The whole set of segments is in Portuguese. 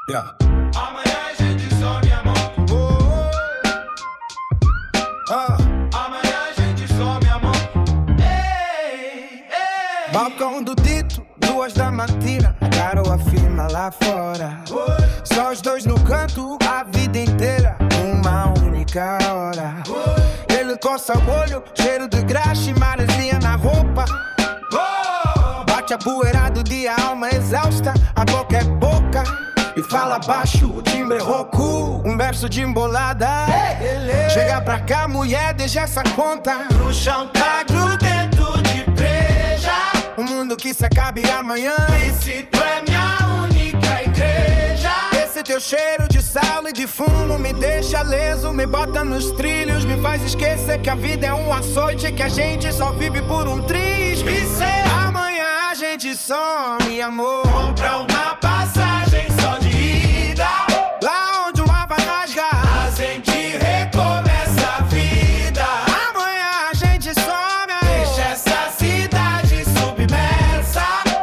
Yeah. Amanhã a gente some, amor. Amanhã a gente some, amor. Ei, ei. Balcão do dito, 2 da matina, a garoa firma lá fora. Só os dois no canto, a vida inteira, uma única hora. Ele coça o olho, cheiro de graxa e maresia na roupa. Bate a poeira do dia, a alma exausta, a boca é boca. E fala baixo, o timbre rouco, um verso de embolada. Chega pra cá, mulher, deixa essa conta. No chão tá grudento de breja. O mundo que se acabe amanhã. E se tu é minha única igreja? Esse teu cheiro de sal e de fumo me deixa leso, me bota nos trilhos, me faz esquecer que a vida é um açoite, que a gente só vive por um triz. Amanhã a gente some, amor. Compra uma passagem só de ida. Lá onde o mar vai rasgar, A gente recomeça a vida. amanhã a gente some, Deixa essa cidade submersa.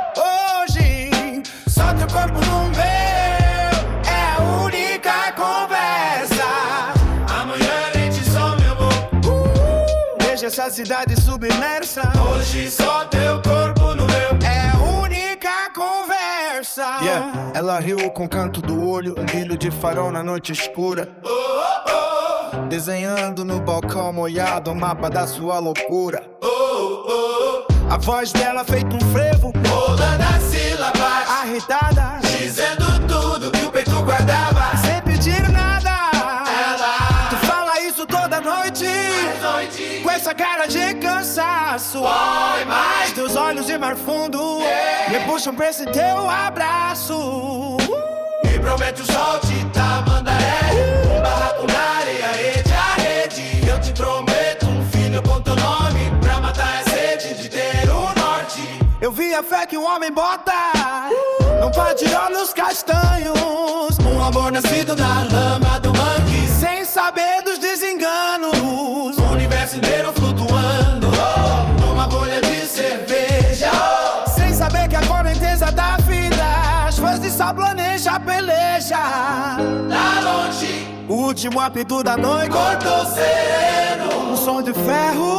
hoje só teu corpo no meu é a única conversa. Amanhã a gente some, amor. Deixa essa cidade submersa, Hoje só teu corpo no meu. é a única conversa. Ela riu com o canto do olho, um brilho de farol na noite escura. Desenhando no balcão molhado o mapa da sua loucura. A voz dela feito um frevo, Rolando as sílabas, arretada, dizendo tudo que o peito guardava. sem pedir nada. Ela Tu fala isso toda noite, noite com essa cara de cansaço. foi mais. Teus olhos de mar fundo me puxam pra esse teu abraço. E promete o sol de Tamandaré. Um barraco na areia, rede a rede. Eu te prometo um filho com teu nome, pra matar a sede de ter o norte. Eu vi a fé que um homem bota num par de olhos castanhos, Um amor nascido na lama do mangue. sem saber dos desenganos. O universo inteiro flutuando numa bolha de cerveja. Sem saber que a correnteza da vida, as fãs de só planeja a peleja. Lá longe, O último apito da noite, cortou sereno. um som de ferro